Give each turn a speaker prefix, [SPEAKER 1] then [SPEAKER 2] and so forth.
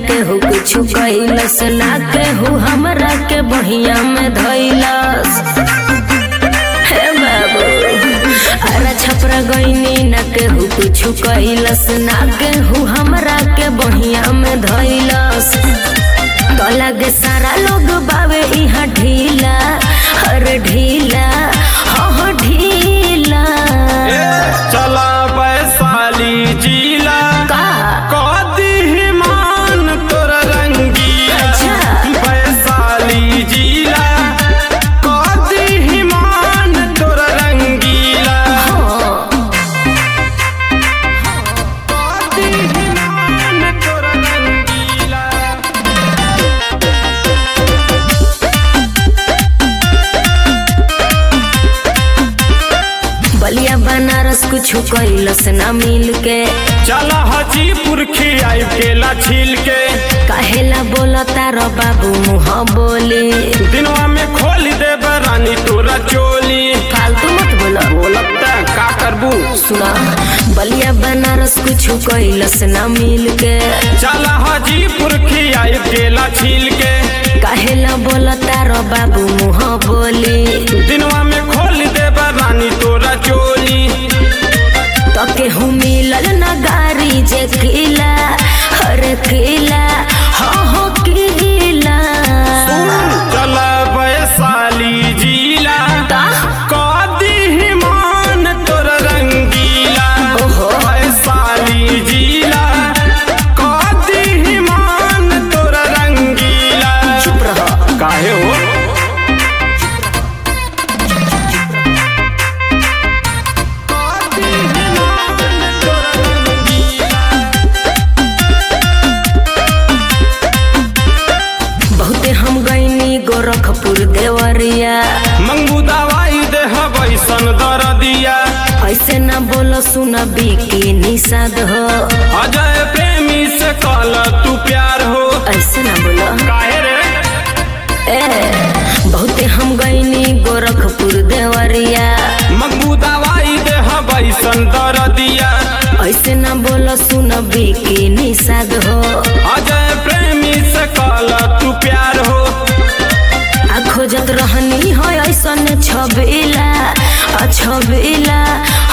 [SPEAKER 1] केहू कुछ कैलस ना केहू हमरा के बहिया में धैलस। हे बाबू अरे छपरा गईनी ना केहू कुछ कैलस ना केहू हमरा के बहिया में धैलस। तो लगे सारा लोग बावे इहाँ ढीला अरे ढीला हो ढीला।
[SPEAKER 2] चला वैशाली जिला
[SPEAKER 1] का
[SPEAKER 2] कदी मान तोर रंगीला। वैशाली जिला कदी मान तोर रंगीला। कदी मान तोर रंगीला।
[SPEAKER 1] बलिया बनारस कुछ कैलस ना मिल के।
[SPEAKER 2] चला हाजीपुर खियाई केला छील के।
[SPEAKER 1] काहेला बोलता रो बाबू मुँह बोली।
[SPEAKER 2] दिनवा में खोल दे रानी तोरा चोली।
[SPEAKER 1] फालतू मत बोलो।
[SPEAKER 2] बोलता का करबू
[SPEAKER 1] सुना बलिया बनारस कुछ कैलस ना मिल के।
[SPEAKER 2] चला हाजीपुर खियाई केला छील के।
[SPEAKER 1] काहेला बोलता रो बाबू मुँह बोली।
[SPEAKER 2] दिनवा में खोल दे रानी तोरा चोली।
[SPEAKER 1] तो केहू मिलल ना गारी जे किला अरे किला हो किला।
[SPEAKER 2] चला वैशाली जिला कदी मान तोर रंगीला।
[SPEAKER 1] ओहो।
[SPEAKER 2] वैशाली जिला कदी मान तोर रंगीला।
[SPEAKER 1] चुप रहो।
[SPEAKER 2] काहे हो
[SPEAKER 1] बहुते हम गईनी गोरखपुर देवरिया।
[SPEAKER 2] मंगू दवाई दे वैसन दर्दिया।
[SPEAKER 1] ऐसे ना बोलो सुना बिकी निषाद हो।
[SPEAKER 2] अजय प्रेमी से कल तू प्यार हो।
[SPEAKER 1] ऐसे ना बोलो।
[SPEAKER 2] काहे रे
[SPEAKER 1] बहुते हम गईनी गोरखपुर देवरिया।
[SPEAKER 2] मंगू दवाई दे वैसन दर्दिया।
[SPEAKER 1] ऐसे ना बोलो सुना बिकी निषाद हो।
[SPEAKER 2] अजय प्रेमी से कल तू प्यार हो।
[SPEAKER 1] आ खोजत रहनी हो ऐसन छबीला छबीला